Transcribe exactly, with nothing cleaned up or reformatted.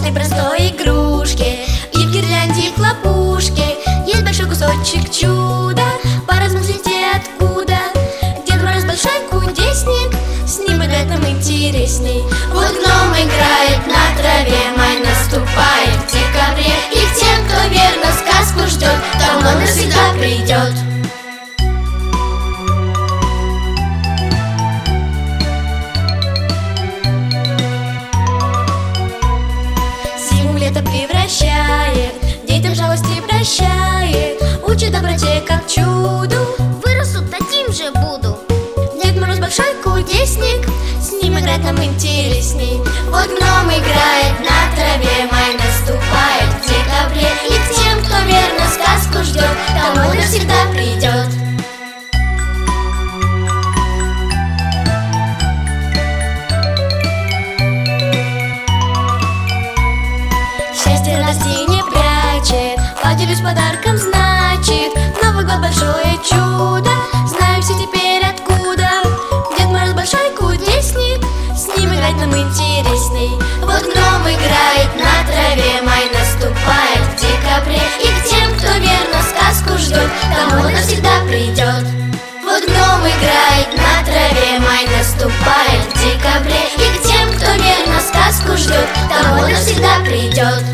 каждой простой игрушке и в гирлянде, и в хлопушке есть большой кусочек чуда. Поразмыслите, откуда. Дед Мороз большой кудесник, с ним играть нам интересней. Вот гном играет на траве, май наступает в декабре, и к тем, кто верно сказку ждет, там он навсегда придет. Зиму в лето превращает, детям жалости прощает, учит доброте как чуду. Вырасту, таким же буду. Дед Мороз большой кудесник, с ним играть нам интересней. Вот гном играет на траве, май наступает в декабре, и к тем, кто верно сказку ждет, там он навсегда придет. Счастье радости не прячет, поделюсь подарком, значит Новый год большое чудо, знаем все теперь откуда. Дед Мороз большой кудесник, с ним играть нам интересней. Вот гном играет на траве, май наступает в декабре, и к тем, кто верно сказку ждет, там он навсегда придет. Вот гном играет на траве, май наступает в декабре, и к тем, кто верно сказку ждет, там он навсегда придет.